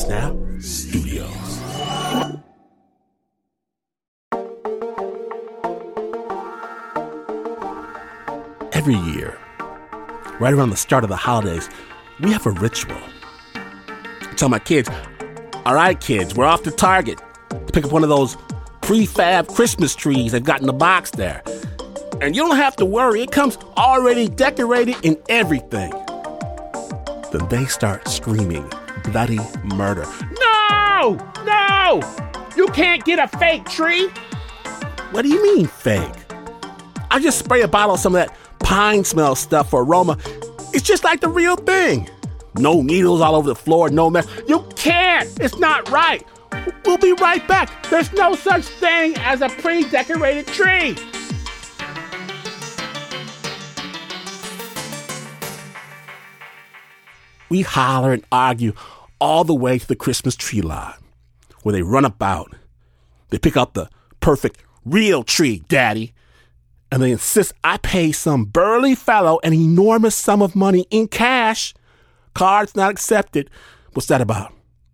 Snap Studios. Every year, right around the start of the holidays, we have a ritual. I tell my kids, all right, kids, we're off to Target to pick up one of those prefab Christmas trees they've got in the box there. And you don't have to worry, it comes already decorated and everything. Then they start screaming bloody murder. No! No! You can't get a fake tree! What do you mean fake? I just spray a bottle of some of that pine smell stuff for aroma. It's just like the real thing. No needles all over the floor, no mess. You can't! It's not right! We'll be right back. There's no such thing as a pre-decorated tree. We holler and argue all the way to the Christmas tree lot, where they run about. They pick out the perfect real tree, Daddy, and they insist I pay some burly fellow an enormous sum of money in cash. Cards not accepted. What's that about?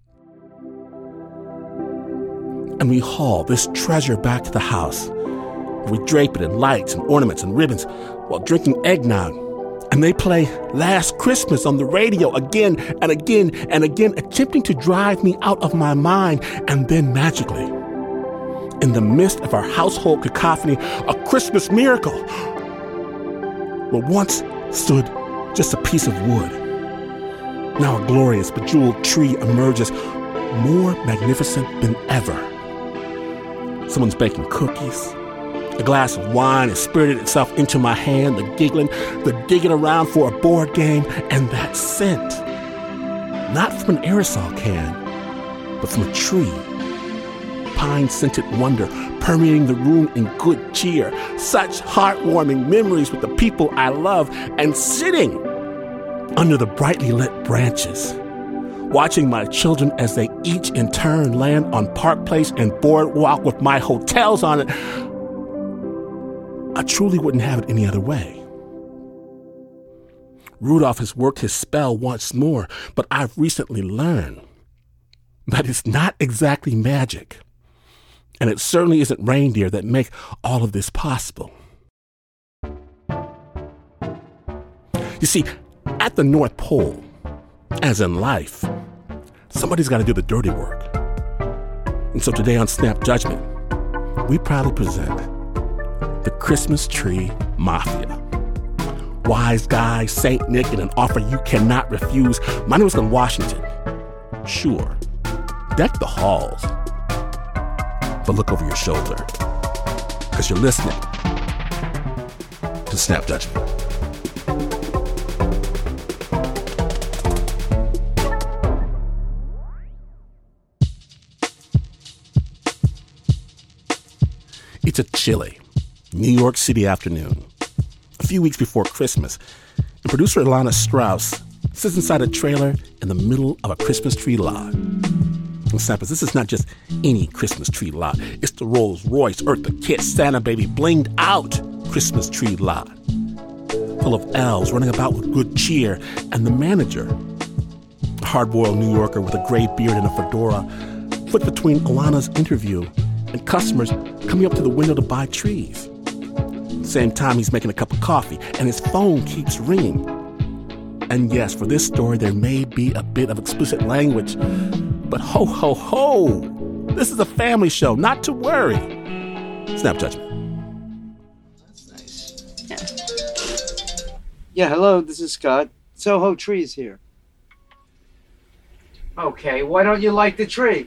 And we haul this treasure back to the house. We drape it in lights and ornaments and ribbons while drinking eggnog. And they play Last Christmas on the radio again and again and again, attempting to drive me out of my mind. And then magically, in the midst of our household cacophony, a Christmas miracle. What once stood just a piece of wood, now a glorious bejeweled tree emerges, more magnificent than ever. Someone's baking cookies. A glass of wine has spirited itself into my hand, the giggling, the digging around for a board game, and that scent. Not from an aerosol can, but from a tree. Pine-scented wonder permeating the room in good cheer. Such heartwarming memories with the people I love, and sitting under the brightly lit branches, watching my children as they each in turn land on Park Place and Boardwalk with my hotels on it. I truly wouldn't have it any other way. Rudolph has worked his spell once more, but I've recently learned that it's not exactly magic. And it certainly isn't reindeer that make all of this possible. You see, at the North Pole, as in life, somebody's got to do the dirty work. And so today on Snap Judgment, we proudly present the Christmas Tree Mafia. Wise guy, Saint Nick, and an offer you cannot refuse. My name is Glenn Washington. Sure, deck the halls, but look over your shoulder, because you're listening to Snap Judgment. It's a chilly New York City afternoon, a few weeks before Christmas, and producer Ilana Strauss sits inside a trailer in the middle of a Christmas tree lot. And Snappers, this is not just any Christmas tree lot. It's the Rolls-Royce, Eartha Kitt, Santa Baby, blinged out Christmas tree lot, full of elves running about with good cheer, and the manager, a hard-boiled New Yorker with a gray beard and a fedora, flipped between Ilana's interview and customers coming up to the window to buy trees. Same time, he's making a cup of coffee, and his phone keeps ringing. And yes, for this story, there may be a bit of explicit language, but ho, ho, ho! This is a family show, not to worry. Snap Judgment. That's nice. Yeah, hello, this is Scott. Soho Trees here. Okay, why don't you like the tree?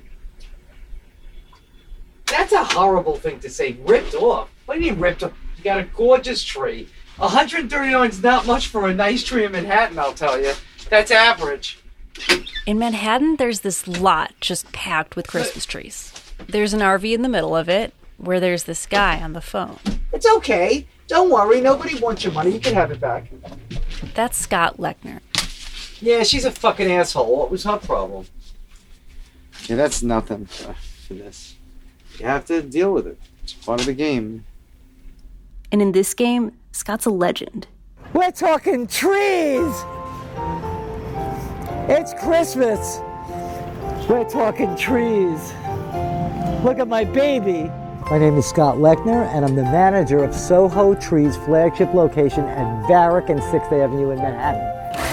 That's a horrible thing to say, ripped off. What do you mean ripped off? You got a gorgeous tree. $139 is not much for a nice tree in Manhattan, I'll tell you. That's average. In Manhattan, there's this lot just packed with Christmas trees. There's an RV in the middle of it, where there's this guy on the phone. It's okay. Don't worry. Nobody wants your money. You can have it back. That's Scott Lechner. Yeah, she's a fucking asshole. What was her problem? Yeah, that's nothing for this. You have to deal with it. It's part of the game. And in this game, Scott's a legend. We're talking trees! It's Christmas! We're talking trees. Look at my baby. My name is Scott Lechner, and I'm the manager of Soho Trees flagship location at Varick and 6th Avenue in Manhattan.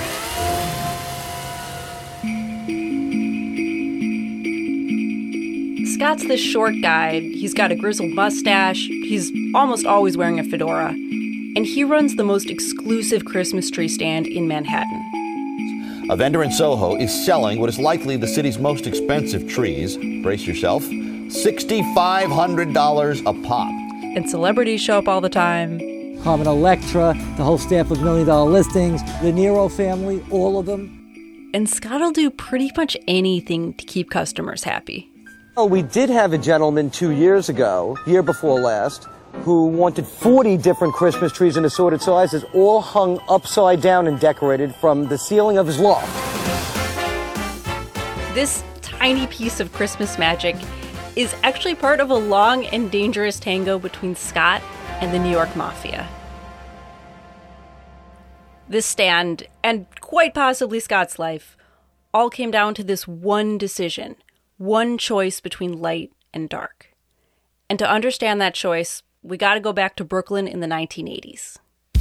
Scott's this short guy. He's got a grizzled mustache. He's almost always wearing a fedora. And he runs the most exclusive Christmas tree stand in Manhattan. A vendor in Soho is selling what is likely the city's most expensive trees. Brace yourself. $6,500 a pop. And celebrities show up all the time. Carmen Electra, the whole staff of $1 Million Listings, the Nero family, all of them. And Scott will do pretty much anything to keep customers happy. Oh, we did have a gentleman 2 years ago, year before last, who wanted 40 different Christmas trees in assorted sizes, all hung upside down and decorated from the ceiling of his loft. This tiny piece of Christmas magic is actually part of a long and dangerous tango between Scott and the New York Mafia. This stand, and quite possibly Scott's life, all came down to this one decision, one choice between light and dark. And to understand that choice, we got to go back to Brooklyn in the 1980s.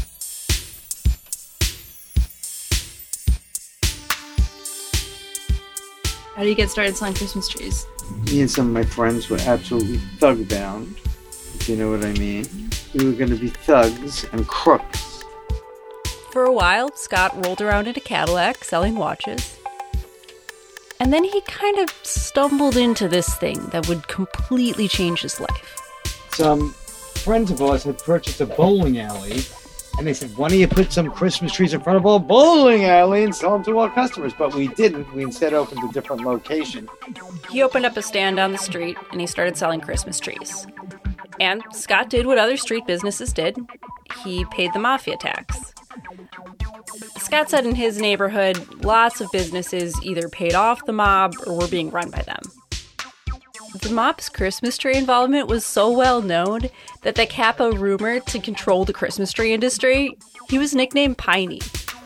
How do you get started selling Christmas trees? Me and some of my friends were absolutely thug-bound, if you know what I mean. We were going to be thugs and crooks. For a while, Scott rolled around in a Cadillac selling watches. And then he kind of stumbled into this thing that would completely change his life. Some friends of ours had purchased a bowling alley, and they said, why don't you put some Christmas trees in front of our bowling alley and sell them to our customers? But we didn't. We instead opened a different location. He opened up a stand on the street, and he started selling Christmas trees. And Scott did what other street businesses did. He paid the mafia tax. Scott said in his neighborhood, lots of businesses either paid off the mob or were being run by them. The mob's Christmas tree involvement was so well known that the capo rumored to control the Christmas tree industry, he was nicknamed Piney.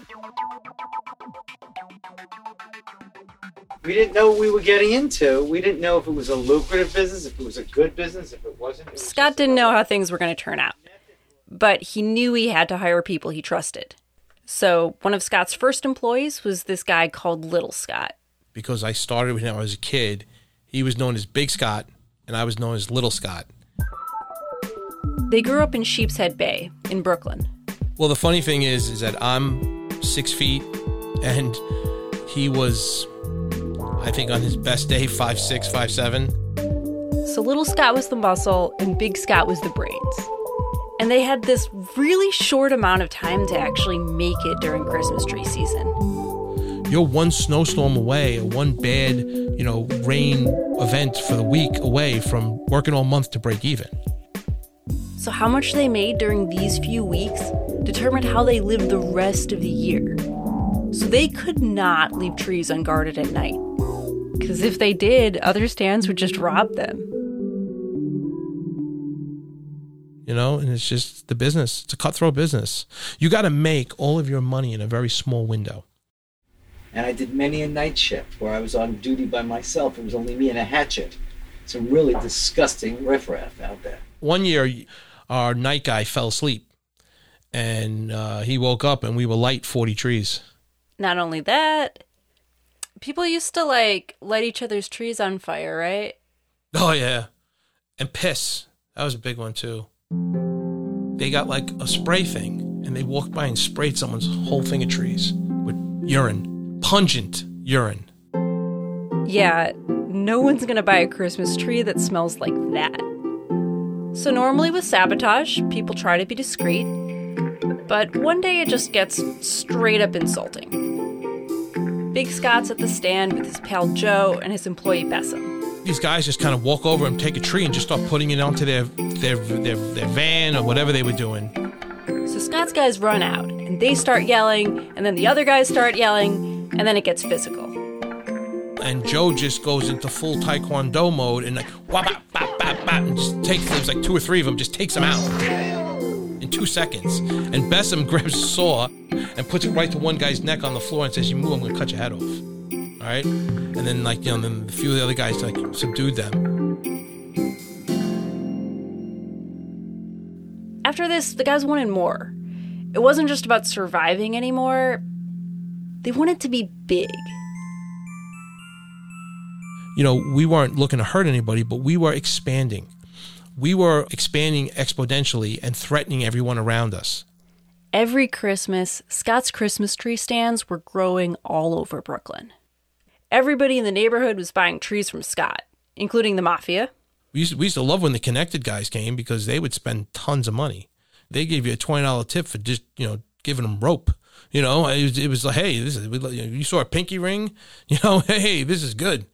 We didn't know what we were getting into. We didn't know if it was a lucrative business, if it was a good business, if it wasn't. Scott didn't know how things were going to turn out, but he knew he had to hire people he trusted. So one of Scott's first employees was this guy called Little Scott. Because I started with him when I was a kid, he was known as Big Scott, and I was known as Little Scott. They grew up in Sheepshead Bay in Brooklyn. Well, the funny thing is that I'm 6 feet, and he was, I think on his best day, 5'6", 5'7". So Little Scott was the muscle, and Big Scott was the brains. And they had this really short amount of time to actually make it during Christmas tree season. You're one snowstorm away, or one bad, rain event for the week away from working all month to break even. So how much they made during these few weeks determined how they lived the rest of the year. So they could not leave trees unguarded at night. Because if they did, other stands would just rob them. And it's just the business. It's a cutthroat business. You got to make all of your money in a very small window. And I did many a night shift where I was on duty by myself. It was only me and a hatchet. Some really disgusting riffraff out there. One year, our night guy fell asleep. And he woke up and we were light 40 trees. Not only that, people used to light each other's trees on fire, right? Oh, yeah. And piss. That was a big one, too. They got like a spray thing, and they walked by and sprayed someone's whole thing of trees with urine. Pungent urine. Yeah, no one's gonna buy a Christmas tree that smells like that. So normally with sabotage, people try to be discreet, but one day it just gets straight up insulting. Big Scott's at the stand with his pal Joe and his employee Bessem. These guys just kind of walk over and take a tree and just start putting it onto their van or whatever they were doing. So Scott's guys run out, and they start yelling, and then the other guys start yelling, and then it gets physical. And Joe just goes into full Taekwondo mode and and just takes, there was like 2 or 3 of them, just takes them out in 2 seconds. And Bessem grabs a saw and puts it right to one guy's neck on the floor and says, you move, I'm going to cut your head off. all right? And then, like, then a few of the other guys, like, subdued them. After this, the guys wanted more. It wasn't just about surviving anymore. They wanted to be big. We weren't looking to hurt anybody, but we were expanding. We were expanding exponentially and threatening everyone around us. Every Christmas, Scott's Christmas tree stands were growing all over Brooklyn. Everybody in the neighborhood was buying trees from Scott, including the Mafia. We used to love when the Connected guys came because they would spend tons of money. They gave you a $20 tip for just, giving them rope. It was like, hey, you saw a pinky ring? Hey, this is good.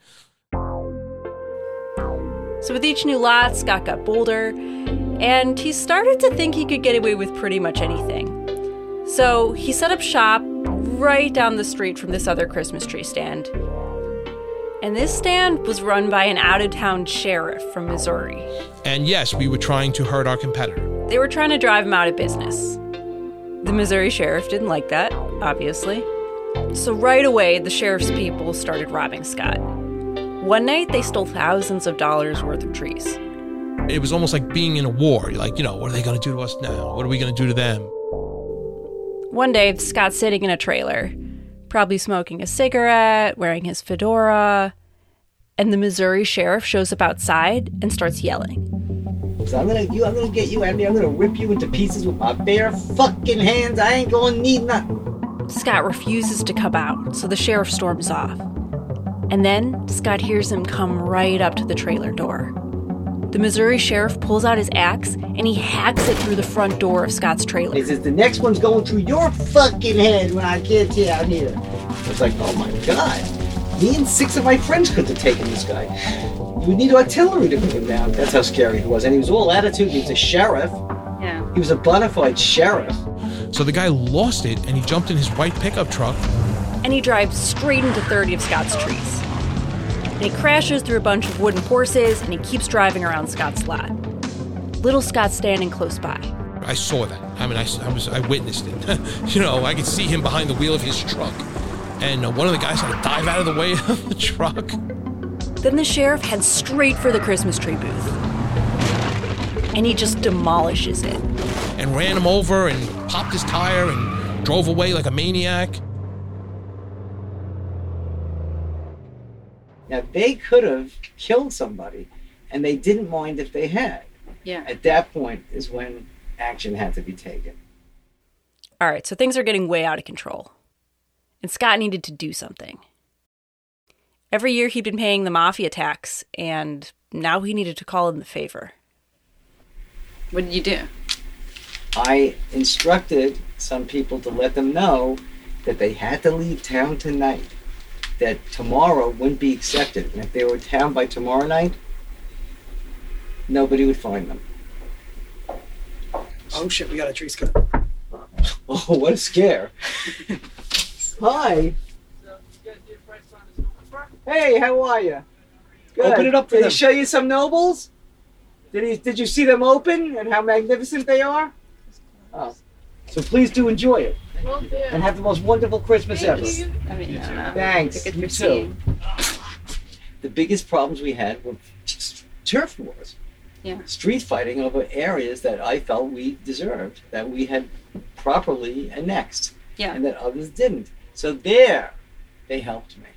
So with each new lot, Scott got bolder, and he started to think he could get away with pretty much anything. So he set up shop right down the street from this other Christmas tree stand. And this stand was run by an out-of-town sheriff from Missouri. And yes, we were trying to hurt our competitor. They were trying to drive him out of business. The Missouri sheriff didn't like that, obviously. So right away, the sheriff's people started robbing Scott. One night, they stole thousands of dollars worth of trees. It was almost like being in a war. Like, what are they going to do to us now? What are we going to do to them? One day, Scott's sitting in a trailer, probably smoking a cigarette, wearing his fedora, and the Missouri sheriff shows up outside and starts yelling. So I'm gonna get you, Andy. I'm gonna rip you into pieces with my bare fucking hands. I ain't gonna need nothing. Scott refuses to come out, so the sheriff storms off. And then Scott hears him come right up to the trailer door. The Missouri sheriff pulls out his axe and he hacks it through the front door of Scott's trailer. He says, the next one's going through your fucking head when I get you out here. It's like, oh my God. Me and 6 of my friends couldn't have taken this guy. You would need artillery to put him down. That's how scary he was. And he was all attitude. He was a sheriff. Yeah. He was a bona fide sheriff. So the guy lost it and he jumped in his white pickup truck. And he drives straight into 30 of Scott's trees. And he crashes through a bunch of wooden horses and he keeps driving around Scott's lot. Little Scott's standing close by. I saw that. I mean, I witnessed it. I could see him behind the wheel of his truck. And one of the guys had to dive out of the way of the truck. Then the sheriff heads straight for the Christmas tree booth. And he just demolishes it. And ran him over and popped his tire and drove away like a maniac. Now, they could have killed somebody, and they didn't mind if they had. Yeah. At that point is when action had to be taken. All right, so things are getting way out of control. And Scott needed to do something. Every year he'd been paying the Mafia tax, and now he needed to call in the favor. What did you do? I instructed some people to let them know that they had to leave town tonight, that tomorrow wouldn't be accepted. And if they were in town by tomorrow night, nobody would find them. Oh shit, we got a tree cut. Oh, what a scare. Hi. Hey, how are you? Good. Open it up for Did them. he show you some nobles? Did you see them open and how magnificent they are? Oh. So please do enjoy it. And have the most wonderful Christmas ever. I mean, I don't know. Thanks. Good You for too. seeing. The biggest problems we had were turf wars. Yeah. Street fighting over areas that I felt we deserved, that we had properly annexed, Yeah. and that others didn't. So there, they helped me.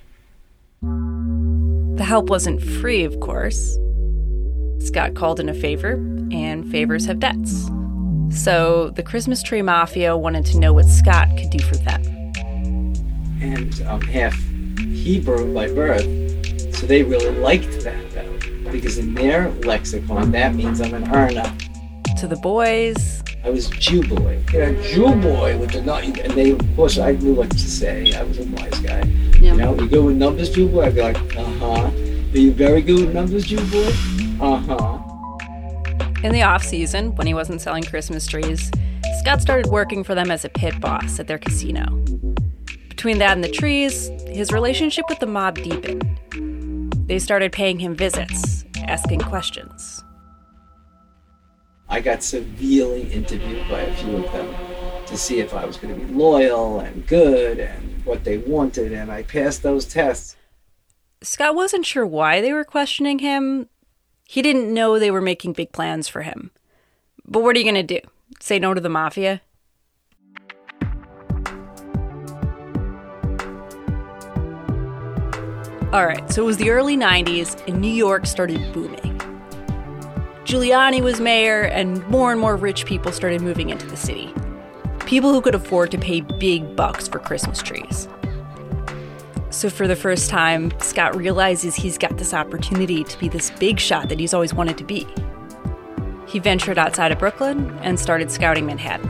The help wasn't free, of course. Scott called in a favor, and favors have debts. So the Christmas Tree Mafia wanted to know what Scott could do for them. And I'm half Hebrew by birth, so they really liked that, though, because in their lexicon, that means I'm an earner. To the boys, I was Jew boy. Jew boy with the nut. And they, of course, I knew what to say. I was a wise guy. Yeah. You know, you go with numbers, Jew boy? I'd be like, uh-huh. Are you very good with numbers, Jew boy? Uh-huh. in the off-season, when he wasn't selling Christmas trees, Scott started working for them as a pit boss at their casino. Between that and the trees, his relationship with the mob deepened. They started paying him visits, asking questions. I got severely interviewed by a few of them to see if I was going to be loyal and good and what they wanted, and I passed those tests. Scott wasn't sure why they were questioning him. He didn't know they were making big plans for him. But what are you going to do? Say no to the mafia? All right, so it was the early 90s, and New York started booming. Giuliani was mayor, and more rich people started moving into the city. People who could afford to pay big bucks for Christmas trees. So for the first time, Scott realizes he's got this opportunity to be this big shot that he's always wanted to be. He ventured outside of Brooklyn and started scouting Manhattan.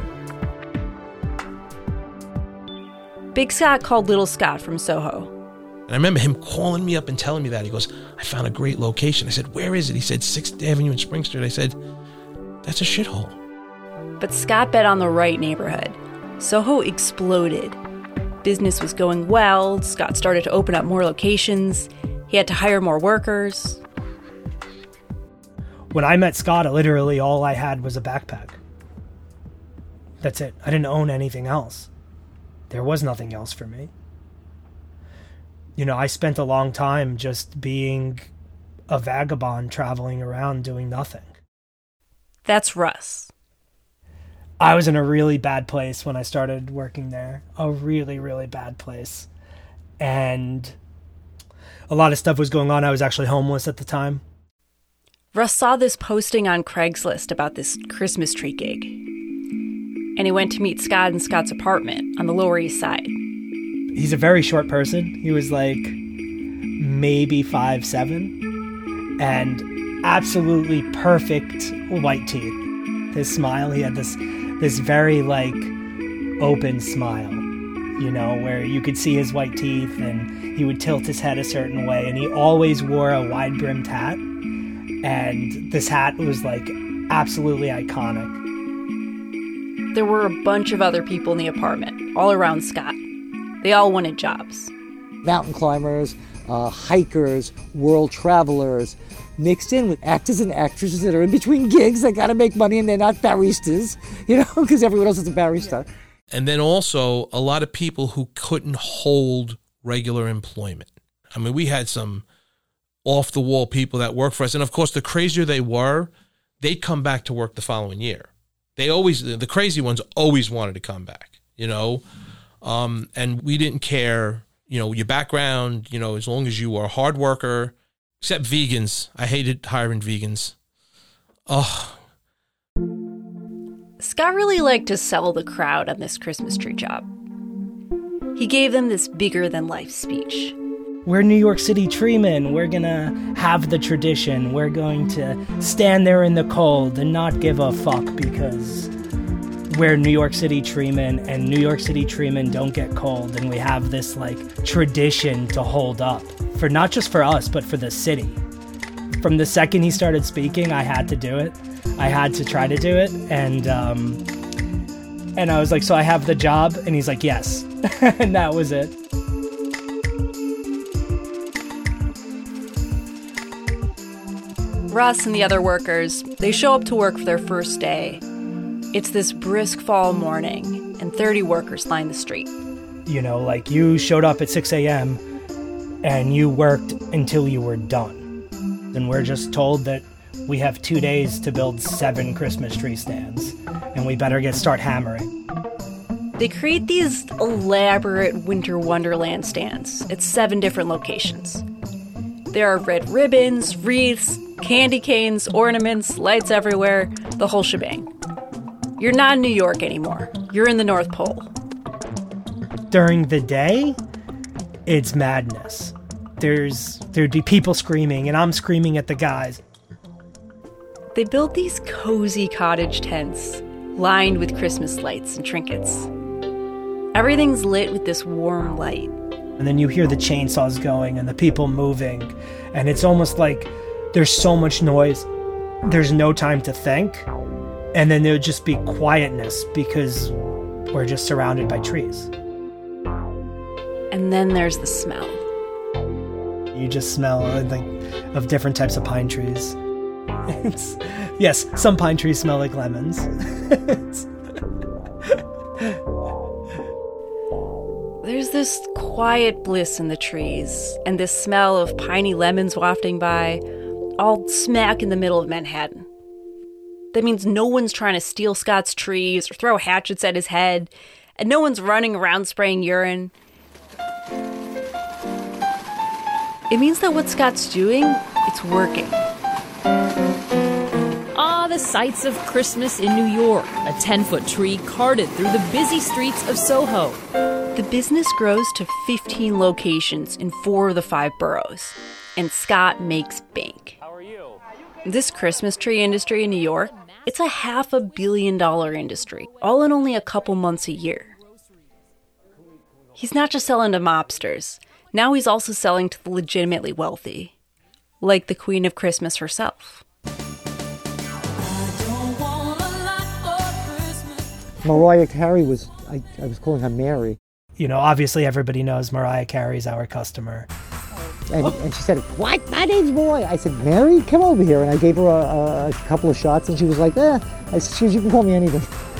Big Scott called Little Scott from Soho. And I remember him calling me up and telling me that. He goes, I found a great location. I said, where is it? He said, 6th Avenue in Spring Street. I said, that's a shithole. But Scott bet on the right neighborhood. Soho exploded. Business was going well. Scott started to open up more locations. He had to hire more workers. When I met Scott, literally all I had was a backpack. That's it. I didn't own anything else. There was nothing else for me. You know, I spent a long time just being a vagabond traveling around doing nothing. That's Russ. I was in a really bad place when I started working there. A really, really bad place. And a lot of stuff was going on. I was actually homeless at the time. Russ saw this posting on Craigslist about this Christmas tree gig. And he went to meet Scott in Scott's apartment on the Lower East Side. He's a very short person. He was like maybe 5'7", and absolutely perfect white teeth. His smile, he had this very like open smile, you know, where you could see his white teeth, and he would tilt his head a certain way, and he always wore a wide-brimmed hat, and this hat was like absolutely iconic. There were a bunch of other people in the apartment, all around Scott. They all wanted jobs. Mountain climbers, hikers, world travelers, mixed in with actors and actresses that are in between gigs that got to make money, and they're not baristas, you know, because everyone else is a barista. And then also a lot of people who couldn't hold regular employment. I mean, we had some off-the-wall people that worked for us. And, of course, the crazier they were, they'd come back to work the following year. The crazy ones always wanted to come back, you know. And we didn't care, you know, your background, you know, as long as you were a hard worker, except vegans. I hated hiring vegans. Oh. Scott really liked to sell the crowd on this Christmas tree job. He gave them this bigger-than-life speech. We're New York City treemen. We're going to have the tradition. We're going to stand there in the cold and not give a fuck because we're New York City treemen, and New York City treemen don't get cold, and we have this like tradition to hold up for not just for us but for the city. From the second he started speaking, I had to do it. I had to try to do it, and I was like, so I have the job? And he's like, yes. And that was it. Russ and the other workers, they show up to work for their first day. It's this brisk fall morning, and 30 workers line the street. You know, like you showed up at 6 a.m. and you worked until you were done. And we're just told that we have 2 days to build 7 Christmas tree stands, and we better start hammering. They create these elaborate winter wonderland stands at 7 different locations. There are red ribbons, wreaths, candy canes, ornaments, lights everywhere, the whole shebang. You're not in New York anymore. You're in the North Pole. During the day, it's madness. There'd be people screaming, and I'm screaming at the guys. They built these cozy cottage tents lined with Christmas lights and trinkets. Everything's lit with this warm light. And then you hear the chainsaws going and the people moving, and it's almost like there's so much noise, there's no time to think, and then there'll just be quietness because we're just surrounded by trees. And then there's the smell. You just smell of different types of pine trees. Yes, some pine trees smell like lemons. There's this quiet bliss in the trees and this smell of piney lemons wafting by, all smack in the middle of Manhattan. That means no one's trying to steal Scott's trees or throw hatchets at his head, and no one's running around spraying urine. It means that what Scott's doing, it's working. The sights of Christmas in New York, a 10-foot tree carted through the busy streets of Soho. The business grows to 15 locations in 4 of the 5 boroughs, and Scott makes bank. How are you? This Christmas tree industry in New York, it's a $500 million industry, all in only a couple months a year. He's not just selling to mobsters. Now he's also selling to the legitimately wealthy, like the Queen of Christmas herself. Mariah Carey was, I was calling her Mary. You know, obviously everybody knows Mariah Carey's our customer. And she said, "What? My name's Mariah." I said, "Mary, come over here." And I gave her a couple of shots, and she was like, I said, "You can call me anything."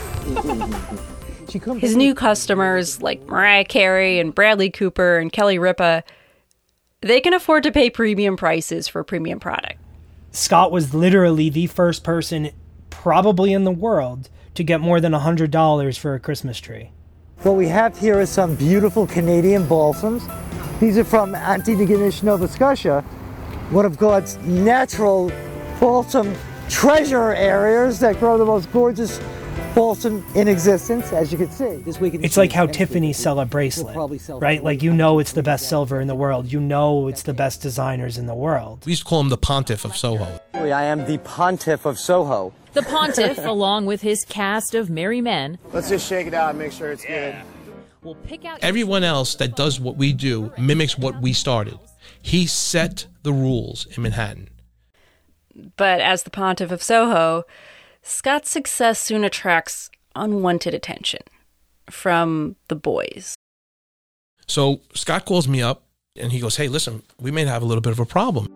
His new customers, like Mariah Carey and Bradley Cooper and Kelly Ripa, they can afford to pay premium prices for premium product. Scott was literally the first person, probably in the world, to get more than $100 for a Christmas tree. What we have here is some beautiful Canadian balsams. These are from Antigonish, Nova Scotia, one of God's natural balsam treasure areas that grow the most gorgeous balsam in existence, as you can see. This week it's like how Tiffany sell a bracelet, right? Like, you know it's the best silver in the world. You know it's the best designers in the world. We used to call him the Pontiff of Soho. I am the Pontiff of Soho. The Pontiff, along with his cast of merry men. Let's just shake it out and make sure it's good. We'll pick out everyone else that does what we do mimics what we started. He set the rules in Manhattan. But as the Pontiff of Soho, Scott's success soon attracts unwanted attention from the boys. So Scott calls me up and he goes, "Hey, listen, we may have a little bit of a problem."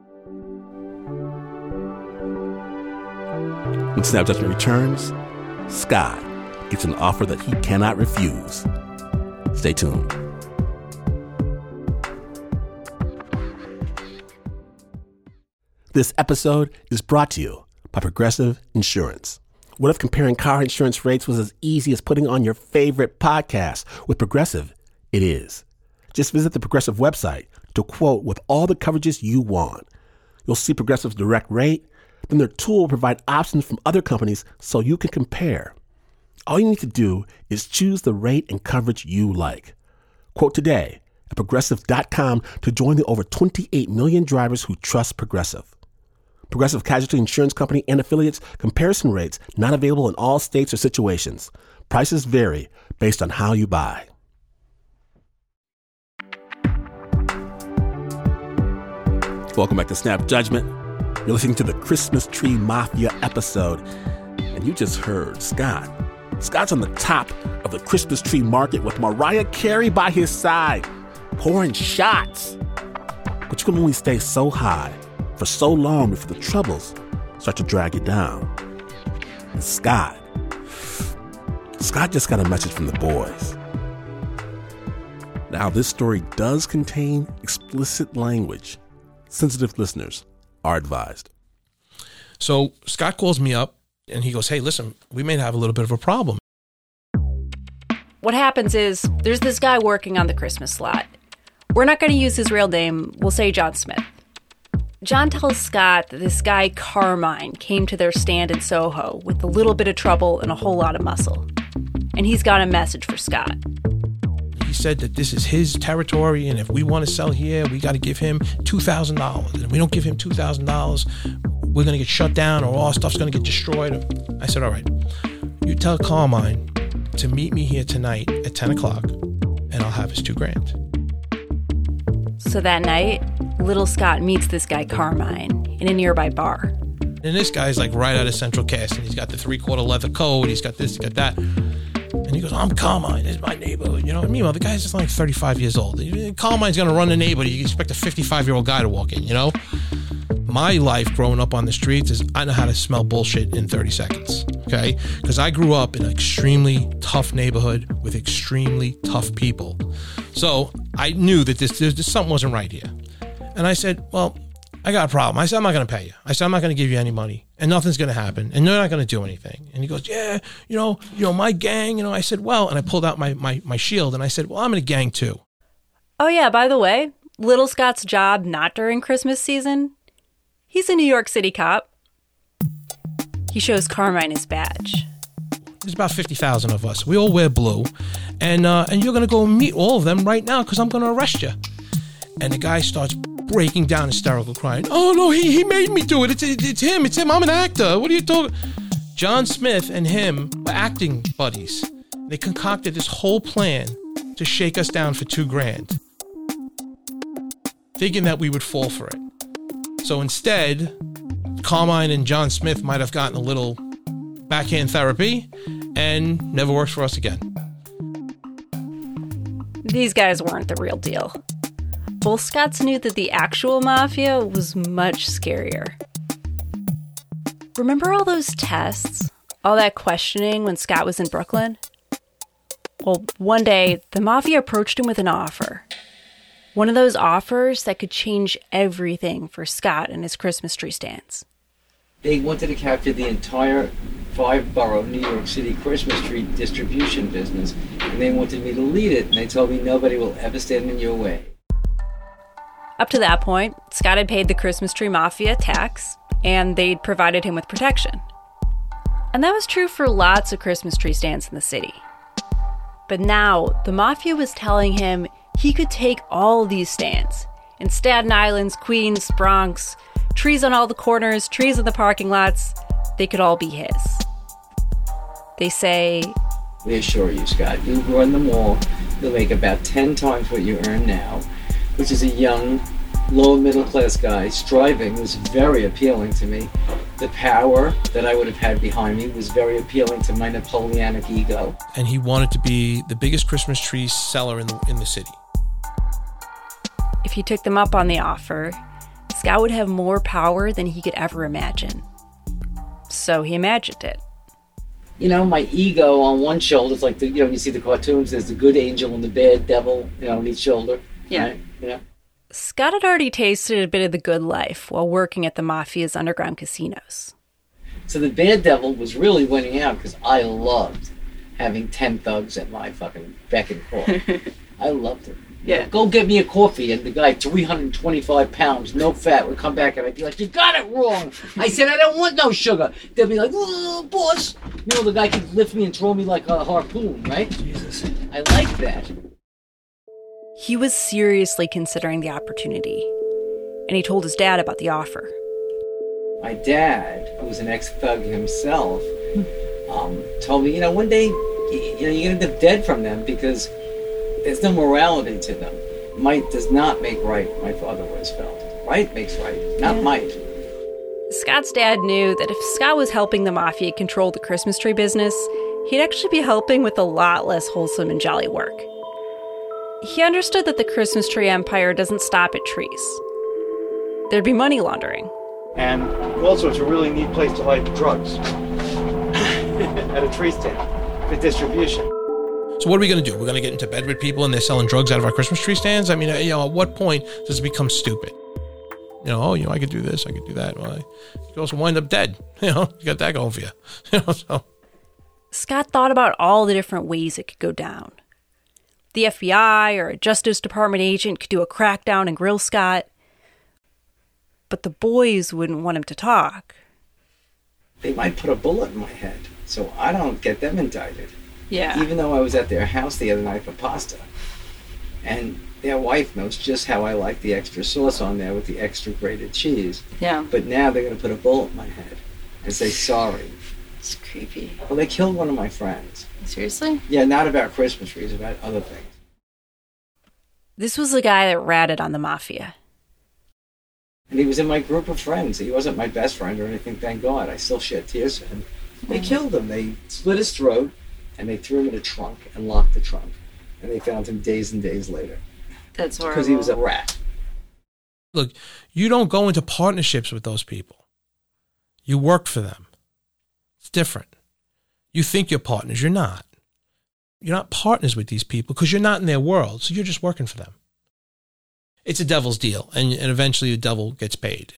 When Snap Judgment returns, Scott gets an offer that he cannot refuse. Stay tuned. This episode is brought to you by Progressive Insurance. What if comparing car insurance rates was as easy as putting on your favorite podcast? With Progressive, it is. Just visit the Progressive website to quote with all the coverages you want. You'll see Progressive's direct rate. Then their tool will provide options from other companies so you can compare. All you need to do is choose the rate and coverage you like. Quote today at Progressive.com to join the over 28 million drivers who trust Progressive. Progressive Casualty Insurance Company and Affiliates. Comparison rates not available in all states or situations. Prices vary based on how you buy. Welcome back to Snap Judgment. You're listening to the Christmas Tree Mafia episode, and you just heard Scott. Scott's on the top of the Christmas tree market with Mariah Carey by his side, pouring shots. But you can only stay so high for so long before the troubles start to drag you down. And Scott just got a message from the boys. Now, this story does contain explicit language. Sensitive listeners are advised. So Scott calls me up and he goes, "Hey, listen, we may have a little bit of a problem." What happens is there's this guy working on the Christmas slot. We're not going to use his real name. We'll say John Smith. John tells Scott that this guy Carmine came to their stand in Soho with a little bit of trouble and a whole lot of muscle. And he's got a message for Scott. He said that this is his territory, and if we want to sell here, we got to give him $2,000. And if we don't give him $2,000, we're going to get shut down or all our stuff's going to get destroyed. I said, all right, you tell Carmine to meet me here tonight at 10 o'clock, and I'll have his $2,000. So that night, little Scott meets this guy Carmine in a nearby bar. And this guy's like right out of Central Casting. He's got the 3/4 leather coat. He's got this, he's got that. And he goes, "I'm Carmine. This is my neighborhood." You know, meanwhile, the guy's just like 35 years old. Carmine's going to run the neighborhood. You expect a 55-year-old guy to walk in, you know? My life growing up on the streets is I know how to smell bullshit in 30 seconds, okay? Because I grew up in an extremely tough neighborhood with extremely tough people. So I knew that this something wasn't right here. And I said, well, I got a problem. I said, I'm not going to pay you. I said, I'm not going to give you any money, and nothing's going to happen, and you're not going to do anything. And he goes, yeah, you know, my gang, I said, well, and I pulled out my shield, and I said, well, I'm in a gang too. Oh yeah, by the way, Little Scott's job not during Christmas season, he's a New York City cop. He shows Carmine his badge. There's about 50,000 of us. We all wear blue, and you're going to go meet all of them right now because I'm going to arrest you. And the guy starts breaking down, hysterical, crying, oh no, he made me do it. It's him. I'm an actor. What are you talking? John Smith and him were acting buddies. They concocted this whole plan to shake us down for $2,000, thinking that we would fall for it. So instead, Carmine and John Smith might have gotten a little backhand therapy and never worked for us again. These guys weren't the real deal. Both Scotts knew that the actual mafia was much scarier. Remember all those tests? All that questioning when Scott was in Brooklyn? Well, one day, the mafia approached him with an offer. One of those offers that could change everything for Scott and his Christmas tree stands. They wanted to capture the entire 5-borough New York City Christmas tree distribution business, and they wanted me to lead it, and they told me nobody will ever stand in your way. Up to that point, Scott had paid the Christmas tree mafia tax, and they'd provided him with protection. And that was true for lots of Christmas tree stands in the city. But now, the mafia was telling him he could take all of these stands in Staten Island, Queens, Bronx, trees on all the corners, trees in the parking lots. They could all be his. They say, we assure you, Scott, you run them all, you'll make about 10 times what you earn now, which is a young, lower middle class guy. Striving was very appealing to me. The power that I would have had behind me was very appealing to my Napoleonic ego. And he wanted to be the biggest Christmas tree seller in the city. If he took them up on the offer, Scott would have more power than he could ever imagine. So he imagined it. You know, my ego on one shoulder is like, you see the cartoons, there's the good angel and the bad devil, on each shoulder. Yeah. Right? Yeah. Scott had already tasted a bit of the good life while working at the mafia's underground casinos. So the bad devil was really winning out because I loved having 10 thugs at my fucking beck and call. I loved it. Yeah. Go get me a coffee, and the guy, 325 pounds, no fat, would come back and I'd be like, you got it wrong. I said, I don't want no sugar. They'd be like, oh, boss. The guy could lift me and throw me like a harpoon, right? Jesus. I like that. He was seriously considering the opportunity, and he told his dad about the offer. My dad, who was an ex-thug himself, told me, one day, you're going to end up dead from them because there's no morality to them. Might does not make right, my father always felt. Right makes right, not might. Scott's dad knew that if Scott was helping the mafia control the Christmas tree business, he'd actually be helping with a lot less wholesome and jolly work. He understood that the Christmas tree empire doesn't stop at trees. There'd be money laundering. And also, it's a really neat place to hide drugs. At a tree stand. For distribution. So what are we going to do? We're going to get into bed with people and they're selling drugs out of our Christmas tree stands? I mean, at what point does it become stupid? I could do this, I could do that. Well, you could also wind up dead. You got that going for you. So. Scott thought about all the different ways it could go down. The FBI or a Justice Department agent could do a crackdown and grill Scott. But the boys wouldn't want him to talk. They might put a bullet in my head, so I don't get them indicted. Yeah. Even though I was at their house the other night for pasta. And their wife knows just how I like the extra sauce on there with the extra grated cheese. Yeah. But now they're going to put a bullet in my head and say sorry. It's creepy. Well, they killed one of my friends. Seriously? Yeah, not about Christmas trees, about other things. This was the guy that ratted on the mafia. And he was in my group of friends. He wasn't my best friend or anything, thank God. I still shed tears for him. They killed him. They slit his throat, and they threw him in a trunk and locked the trunk. And they found him days and days later. That's horrible. Because he was a rat. Look, you don't go into partnerships with those people. You work for them. It's different. You think you're partners. You're not. You're not partners with these people because you're not in their world, so you're just working for them. It's a devil's deal, and eventually the devil gets paid.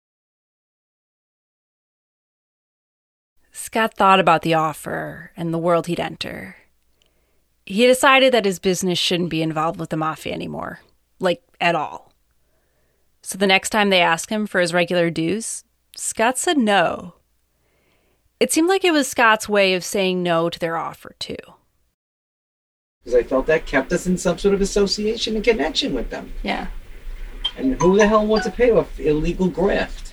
Scott thought about the offer and the world he'd enter. He decided that his business shouldn't be involved with the mafia anymore, like at all. So the next time they asked him for his regular dues, Scott said no. It seemed like it was Scott's way of saying no to their offer, too. Because I felt that kept us in some sort of association and connection with them. Yeah. And who the hell wants to pay off illegal graft?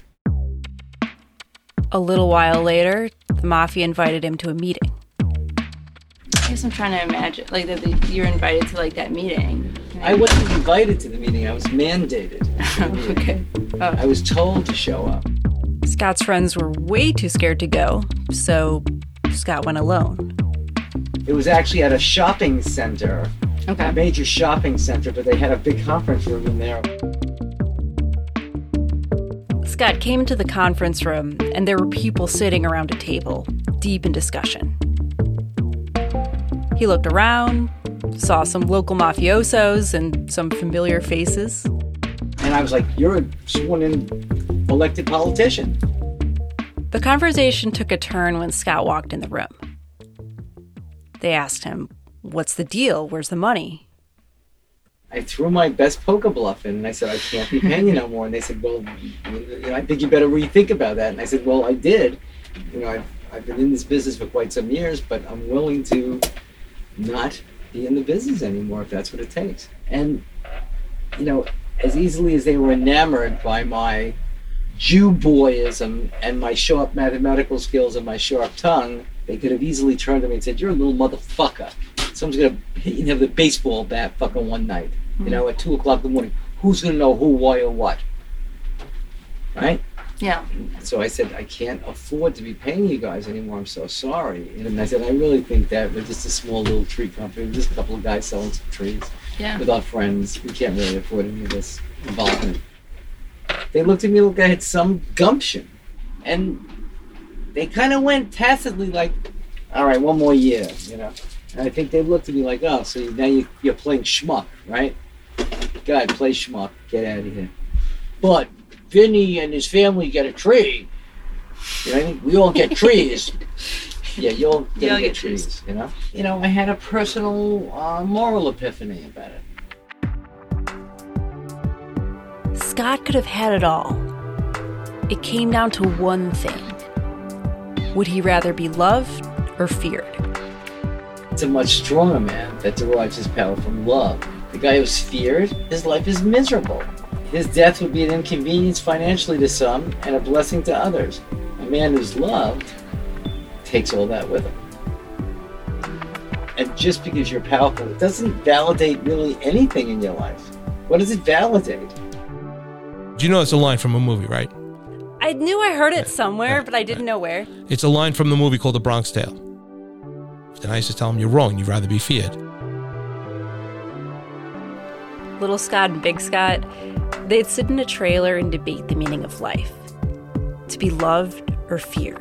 A little while later, the mafia invited him to a meeting. I guess I'm trying to imagine, like, that you're invited to, like, that meeting. I wasn't invited to the meeting. I was mandated. Okay. Oh. I was told to show up. Scott's friends were way too scared to go, so Scott went alone. It was actually at a shopping center. Okay. A major shopping center, but they had a big conference room in there. Scott came into the conference room, and there were people sitting around a table, deep in discussion. He looked around, saw some local mafiosos and some familiar faces. And I was like, you're a sworn-in elected politician. The conversation took a turn when Scott walked in the room. They asked him, "What's the deal? Where's the money?" I threw my best poker bluff in, and I said, I can't be paying you no more. And they said, well, I think you better rethink about that. And I said, well, I did. I've been in this business for quite some years, but I'm willing to not be in the business anymore if that's what it takes. And, as easily as they were enamored by my Jew boyism and my sharp mathematical skills and my sharp tongue, they could have easily turned to me and said, you're a little motherfucker. Someone's going to hit you in the head with a baseball bat fucking one night, at 2 o'clock in the morning. Who's going to know who, why, or what? Right? Yeah. So I said, I can't afford to be paying you guys anymore. I'm so sorry. And I said, I really think that we're just a small little tree company. We're just a couple of guys selling some trees with our friends. We can't really afford any of this involvement. They looked at me like I had some gumption. And they kind of went tacitly like, all right, one more year, And I think they looked at me like, oh, so now you're playing schmuck, right? God, play schmuck. Get out of here. But Vinny and his family get a tree. I think we all get trees. Yeah, you'll get trees, I had a personal moral epiphany about it. Scott could have had it all. It came down to one thing. Would he rather be loved or feared? It's a much stronger man that derives his power from love. The guy who's feared, his life is miserable. His death would be an inconvenience financially to some and a blessing to others. A man who's loved takes all that with him. And just because you're powerful, it doesn't validate really anything in your life. What does it validate? Do you know it's a line from a movie, right? I knew I heard it somewhere, but I didn't know where. It's a line from the movie called The Bronx Tale. Then I used to tell him, you're wrong, you'd rather be feared. Little Scott and Big Scott, they'd sit in a trailer and debate the meaning of life. To be loved or feared.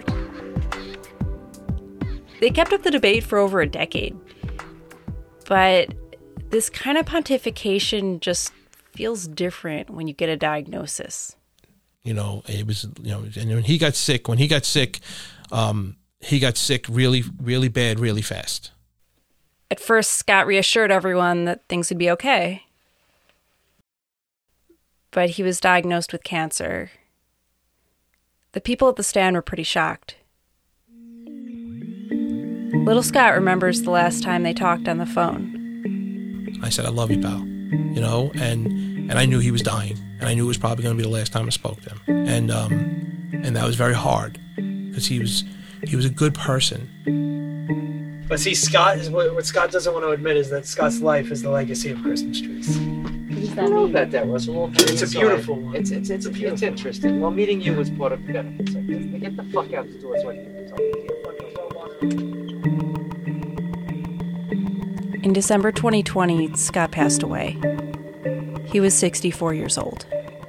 They kept up the debate for over a decade. But this kind of pontification just feels different when you get a diagnosis. It was, and when he got sick, he got sick really, really bad, really fast. At first, Scott reassured everyone that things would be okay. But he was diagnosed with cancer. The people at the stand were pretty shocked. Little Scott remembers the last time they talked on the phone. I said, I love you, pal. And I knew he was dying. And I knew it was probably going to be the last time I spoke to him. And that was very hard because he was a good person. But see, Scott is what Scott doesn't want to admit is that Scott's life is the legacy of Christmas trees. I don't know about that, Russell. It's a beautiful one. It's interesting. Well, meeting you was part of the benefits. Like this. Get the fuck out the door so I can talk to you. In December 2020, Scott passed away. He was 64 years old.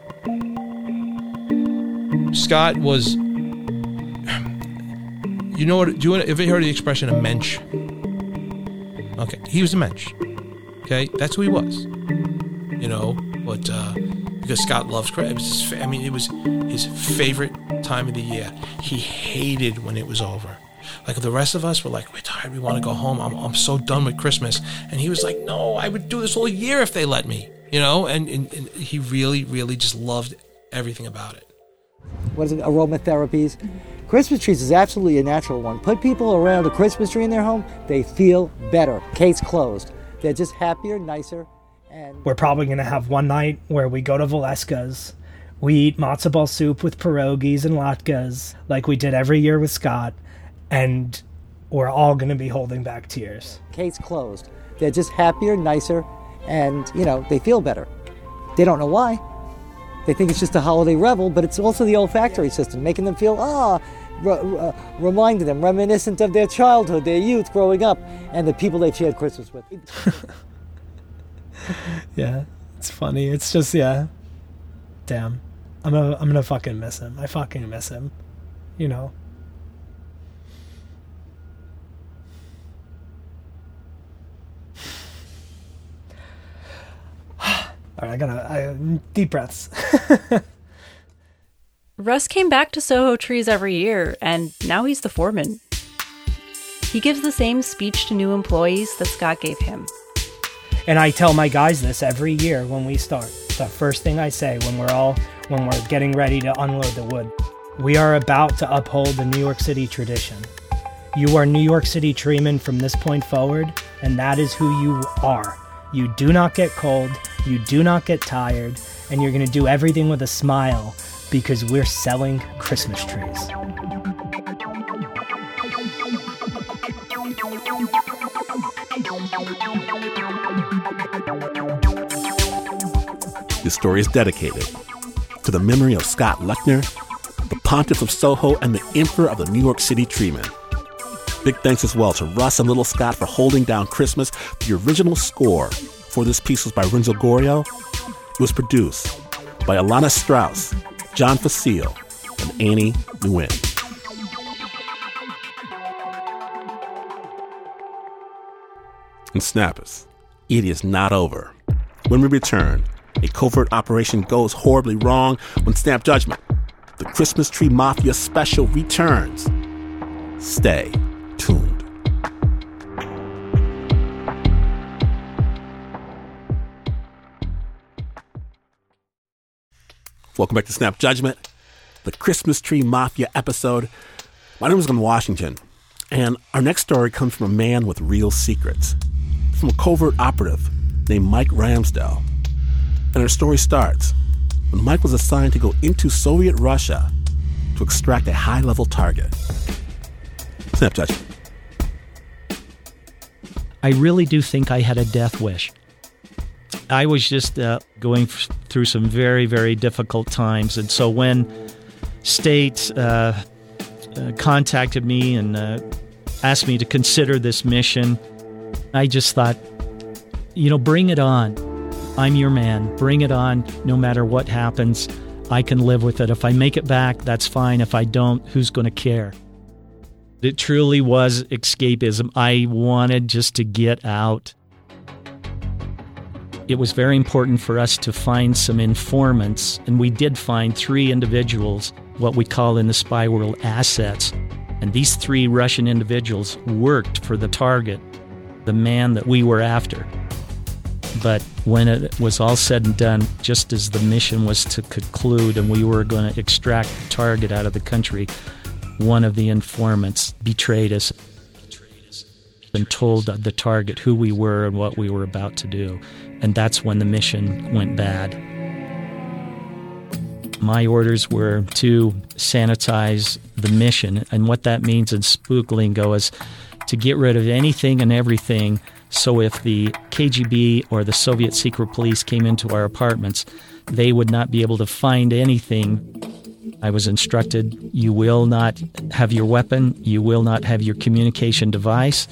Scott was, have you ever heard the expression a mensch? Okay, he was a mensch. Okay, that's who he was. You know, but because Scott loves Christmas. It was his favorite time of the year. He hated when it was over. Like the rest of us were like, we're tired, we want to go home. I'm so done with Christmas. And he was like, no, I would do this all year if they let me. You know, and he really, really just loved everything about it. What is it? Aromatherapies. Christmas trees is absolutely a natural one. Put people around a Christmas tree in their home, they feel better. Case closed. They're just happier, nicer. And we're probably going to have one night where we go to Valeska's. We eat matzo ball soup with pierogies and latkes like we did every year with Scott. And we're all going to be holding back tears. Case closed. They're just happier, nicer, and, you know, they feel better. They don't know why. They think it's just a holiday revel, but it's also the olfactory system, making them feel, reminding them, reminiscent of their childhood, their youth growing up, and the people they've shared Christmas with. Yeah, it's funny. It's just, yeah. Damn. I'm gonna fucking miss him. I fucking miss him. You know. All right, deep breaths. Russ came back to Soho Trees every year, and now he's the foreman. He gives the same speech to new employees that Scott gave him. And I tell my guys this every year when we start. The first thing I say when we're getting ready to unload the wood. We are about to uphold the New York City tradition. You are New York City treemen from this point forward, and that is who you are. You do not get cold, you do not get tired, and you're going to do everything with a smile because we're selling Christmas trees. This story is dedicated to the memory of Scott Lechner, the Pontiff of Soho, and the Emperor of the New York City Treemen. Big thanks as well to Russ and Little Scott for holding down Christmas. The original score for this piece was by Renzo Gorrio. It was produced by Alana Strauss, John Facile, and Annie Nguyen. And snappers, it is not over. When we return, a covert operation goes horribly wrong when Snap Judgment, the Christmas Tree Mafia special, returns. Stay tuned. Welcome back to Snap Judgment, the Christmas Tree Mafia episode. My name is Glenn Washington, and our next story comes from a man with real secrets, from a covert operative named Mike Ramsdell. And our story starts when Mike was assigned to go into Soviet Russia to extract a high-level target. Snap Judgment. I really do think I had a death wish. I was just going through some very, very difficult times. And so when State contacted me and asked me to consider this mission, I just thought, bring it on. I'm your man. Bring it on. No matter what happens, I can live with it. If I make it back, that's fine. If I don't, who's going to care? It truly was escapism. I wanted just to get out. It was very important for us to find some informants, and we did find 3 individuals, what we call in the spy world assets. And these 3 Russian individuals worked for the target, the man that we were after. But when it was all said and done, just as the mission was to conclude and we were going to extract the target out of the country, one of the informants betrayed us and told the target who we were and what we were about to do. And that's when the mission went bad. My orders were to sanitize the mission, and what that means in spook lingo is to get rid of anything and everything, so if the KGB or the Soviet secret police came into our apartments, they would not be able to find anything. I was instructed, you will not have your weapon, you will not have your communication device.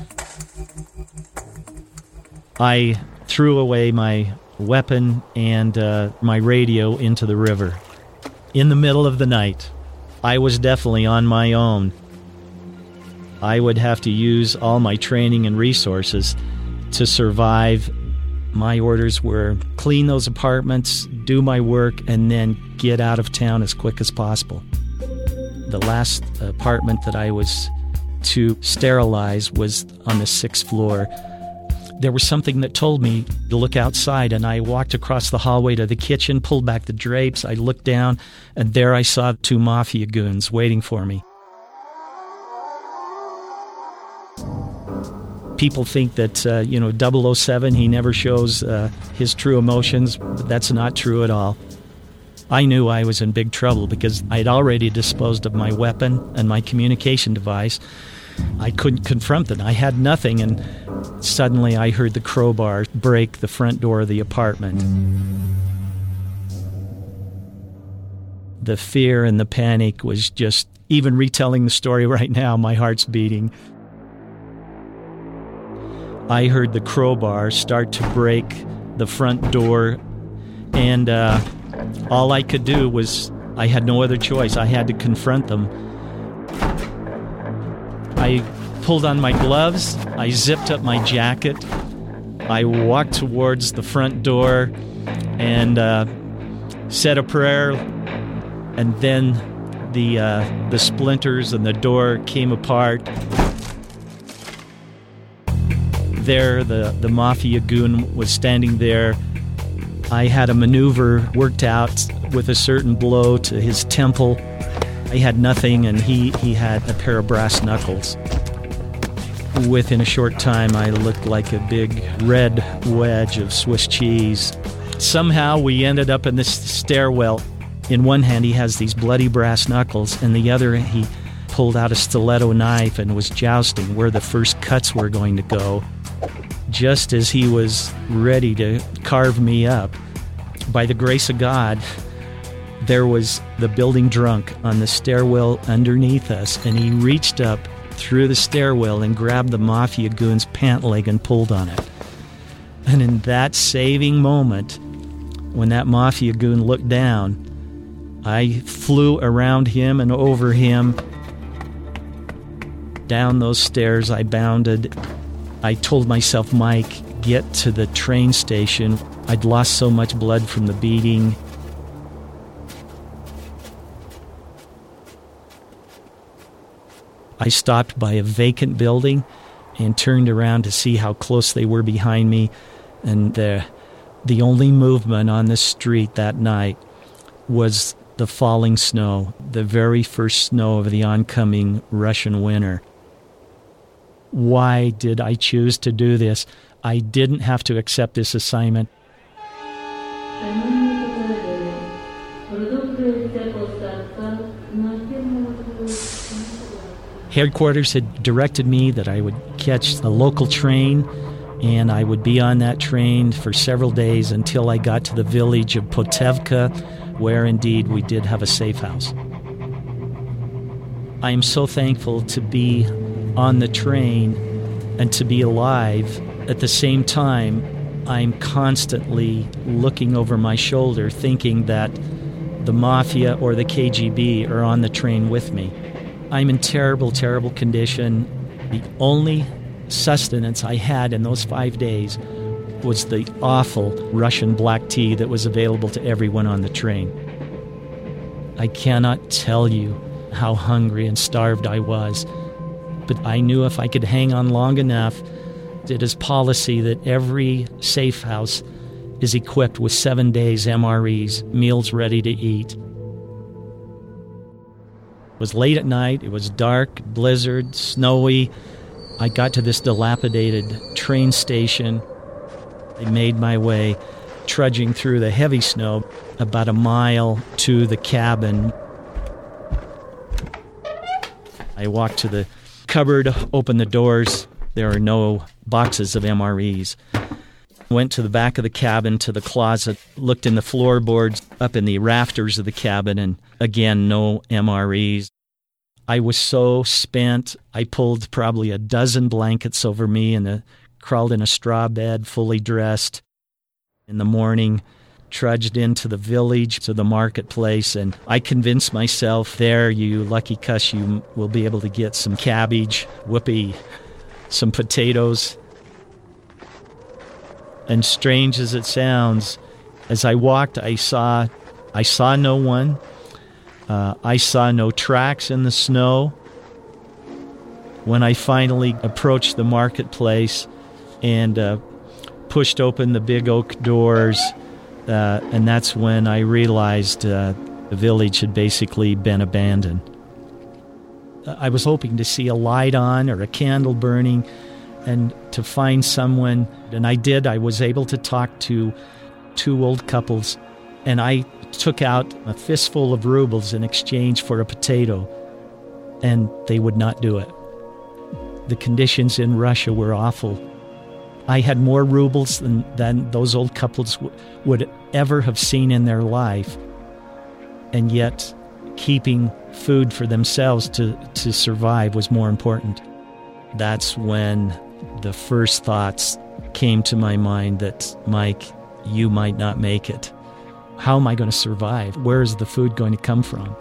I threw away my weapon and my radio into the river. In the middle of the night, I was definitely on my own. I would have to use all my training and resources, to survive. My orders were clean those apartments, do my work, and then get out of town as quick as possible. The last apartment that I was to sterilize was on the 6th floor. There was something that told me to look outside, and I walked across the hallway to the kitchen, pulled back the drapes, I looked down, and there I saw 2 mafia goons waiting for me. People think that, 007, he never shows his true emotions, but that's not true at all. I knew I was in big trouble because I'd already disposed of my weapon and my communication device. I couldn't confront them. I had nothing, and suddenly I heard the crowbar break the front door of the apartment. The fear and the panic was just, even retelling the story right now, my heart's beating. I heard the crowbar start to break the front door, and all I could do was, I had no other choice. I had to confront them. I pulled on my gloves, I zipped up my jacket, I walked towards the front door and said a prayer, and then the splinters and the door came apart. There, the mafia goon was standing there. I had a maneuver worked out with a certain blow to his temple. I had nothing, and he had a pair of brass knuckles. Within a short time, I looked like a big red wedge of Swiss cheese. Somehow, we ended up in this stairwell. In one hand, he has these bloody brass knuckles, and the other, he pulled out a stiletto knife and was jousting where the first cuts were going to go. Just as he was ready to carve me up, by the grace of God, there was the building drunk on the stairwell underneath us, and he reached up through the stairwell and grabbed the mafia goon's pant leg and pulled on it. And in that saving moment, when that mafia goon looked down, I flew around him and over him. Down those stairs I bounded. I told myself, Mike, get to the train station. I'd lost so much blood from the beating. I stopped by a vacant building and turned around to see how close they were behind me. And the only movement on the street that night was the falling snow, the very first snow of the oncoming Russian winter. Why did I choose to do this? I didn't have to accept this assignment. Headquarters had directed me that I would catch a local train, and I would be on that train for several days until I got to the village of Potevka, where indeed we did have a safe house. I am so thankful to be on the train and to be alive. At the same time, I'm constantly looking over my shoulder thinking that the mafia or the KGB are on the train with me. I'm in terrible, terrible condition. The only sustenance I had in those 5 days was the awful Russian black tea that was available to everyone on the train. I cannot tell you how hungry and starved I was, but I knew if I could hang on long enough, it is policy that every safe house is equipped with 7 days MREs, meals ready to eat. It was late at night, it was dark, blizzard, snowy. I got to this dilapidated train station. I made my way, trudging through the heavy snow, about a mile to the cabin. I walked to the cupboard, opened the doors. There are no boxes of MREs. Went to the back of the cabin, to the closet, looked in the floorboards, up in the rafters of the cabin, and again, no MREs. I was so spent, I pulled probably a dozen blankets over me and crawled in a straw bed, fully dressed. In the morning, trudged into the village, to the marketplace, and I convinced myself, there, you lucky cuss, you will be able to get some cabbage, whoopee, some potatoes. And strange as it sounds, as I walked, I saw no one. I saw no tracks in the snow. When I finally approached the marketplace and pushed open the big oak doors, and that's when I realized the village had basically been abandoned. I was hoping to see a light on or a candle burning and to find someone, and I did. I was able to talk to 2 old couples, and I took out a fistful of rubles in exchange for a potato, and they would not do it. The conditions in Russia were awful. I had more rubles than those old couples would ever have seen in their life, and yet keeping food for themselves to survive was more important. That's when the first thoughts came to my mind that, Mike, you might not make it. How am I going to survive? Where is the food going to come from?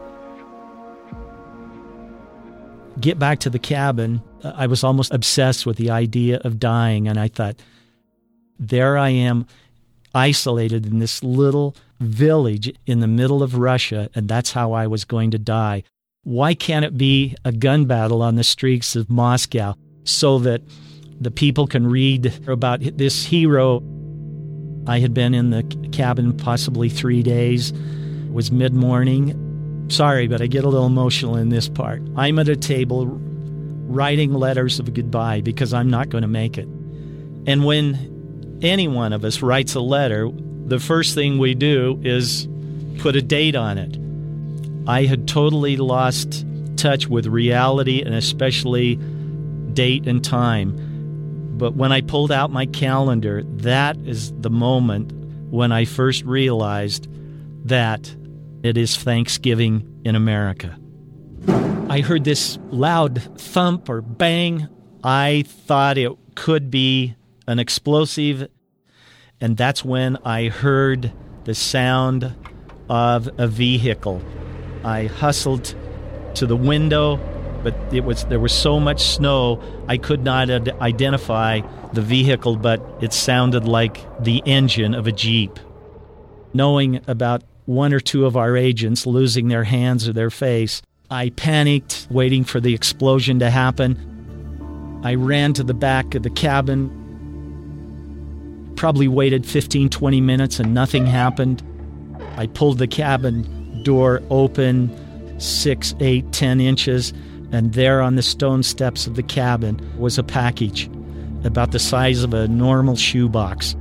Get back to the cabin. I was almost obsessed with the idea of dying, and I thought, there I am, isolated in this little village in the middle of Russia, and that's how I was going to die. Why can't it be a gun battle on the streets of Moscow so that the people can read about this hero? I had been in the cabin possibly 3 days. It was mid-morning. Sorry, but I get a little emotional in this part. I'm at a table writing letters of goodbye because I'm not going to make it. And when any one of us writes a letter, the first thing we do is put a date on it. I had totally lost touch with reality and especially date and time. But when I pulled out my calendar, that is the moment when I first realized that it is Thanksgiving in America. I heard this loud thump or bang. I thought it could be an explosive, and that's when I heard the sound of a vehicle. I hustled to the window, but there was so much snow I could not identify the vehicle, but it sounded like the engine of a Jeep. Knowing about 1 or 2 of our agents losing their hands or their face, I panicked, waiting for the explosion to happen. I ran to the back of the cabin, probably waited 15, 20 minutes and nothing happened. I pulled the cabin door open 6, 8, 10 inches, and there on the stone steps of the cabin was a package about the size of a normal shoebox.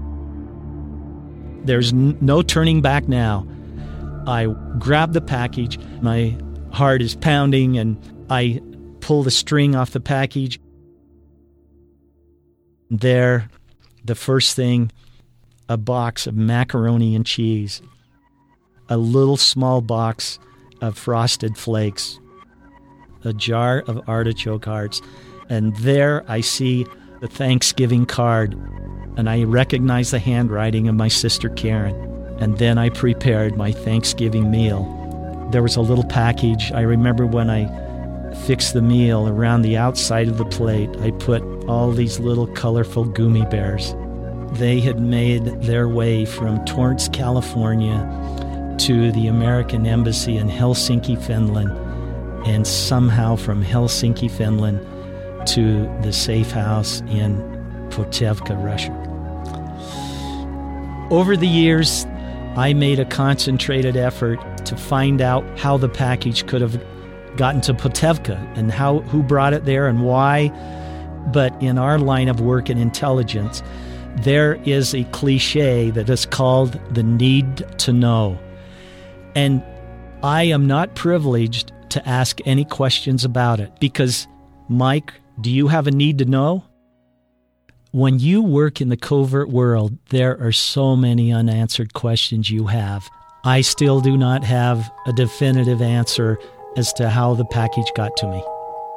There's no turning back now. I grab the package, my heart is pounding, and I pull the string off the package. There, the first thing, a box of macaroni and cheese, a little small box of Frosted Flakes, a jar of artichoke hearts, and there I see the Thanksgiving card, and I recognize the handwriting of my sister Karen. And then I prepared my Thanksgiving meal. There was a little package. I remember when I fixed the meal, around the outside of the plate, I put all these little colorful gummy bears. They had made their way from Torrance, California to the American Embassy in Helsinki, Finland, and somehow from Helsinki, Finland to the safe house in Potevka, Russia. Over the years, I made a concentrated effort to find out how the package could have gotten to Potevka and who brought it there and why. But in our line of work in intelligence, there is a cliche that is called the need to know. And I am not privileged to ask any questions about it because, Mike, do you have a need to know? When you work in the covert world, there are so many unanswered questions you have. I still do not have a definitive answer as to how the package got to me.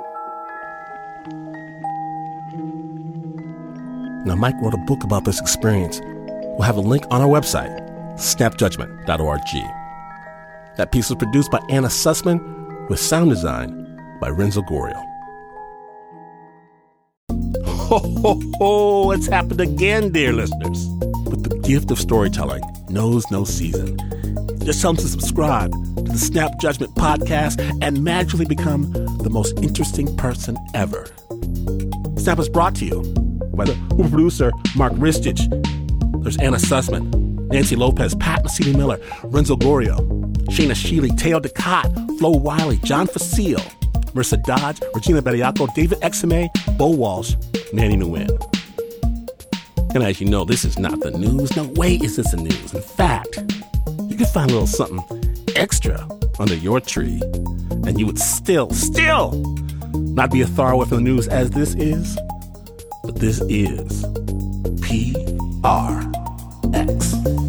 Now, Mike wrote a book about this experience. We'll have a link on our website, snapjudgment.org. That piece was produced by Anna Sussman with sound design by Renzo Gorio. Ho, ho, ho, it's happened again, dear listeners. But the gift of storytelling knows no season. Just tell them to subscribe to the Snap Judgment podcast and magically become the most interesting person ever. Snap is brought to you by the producer, Mark Ristich. There's Anna Sussman, Nancy Lopez, Pat Mesiti-Miller, Renzo Gorio, Shayna Shealy, Teo Ducott, Flo Wiley, John Facile, Marissa Dodge, Regina Bediaco, David Exime, Bo Walsh, Manny Nguyen. And as you know, this is not the news. No way is this the news. In fact, you can find a little something extra under your tree, and you would still not be as far away from the news as this is. But this is PRX.